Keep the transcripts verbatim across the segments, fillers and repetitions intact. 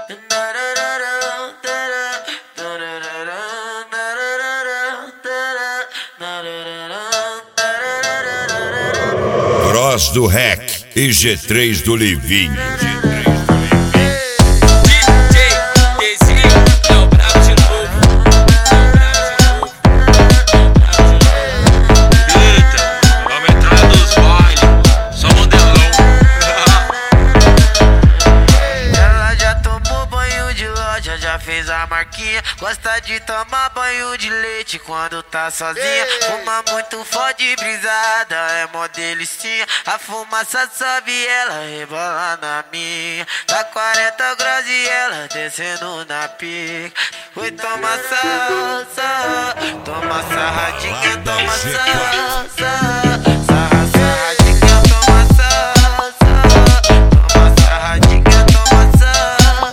Cross do Rec e G três do Livinho. Já fez a marquinha, gosta de tomar banho de leite quando tá sozinha. Fuma muito forte brisada, é mó delicinha. A fumaça sobe, ela rebola na minha. Tá quarenta graus e ela descendo na pica. Oi, toma salsa, toma sarradinha, toma salsa. Sarra, sarradinha, toma salsa. Toma sarradinha, toma salsa.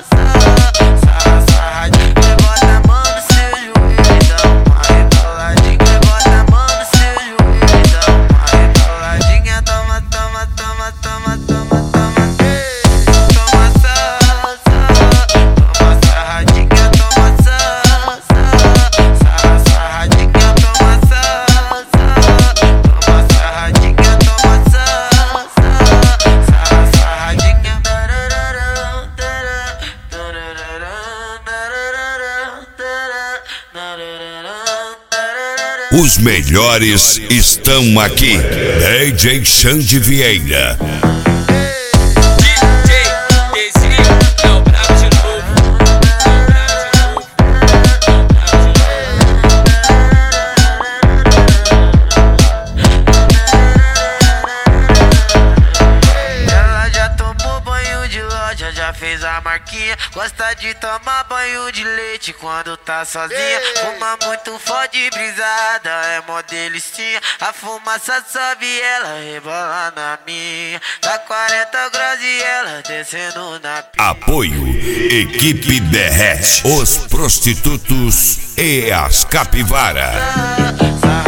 Os melhores estão aqui. D J Xande Vieira. Já fez a marquinha, gosta de tomar banho de leite quando tá sozinha. Fuma muito forte brisada, é mó delicinha. A fumaça sobe, ela rebola na minha. Tá quarenta graus e ela descendo na pica. Apoio Equipe Derrete, os prostitutos e as capivaras.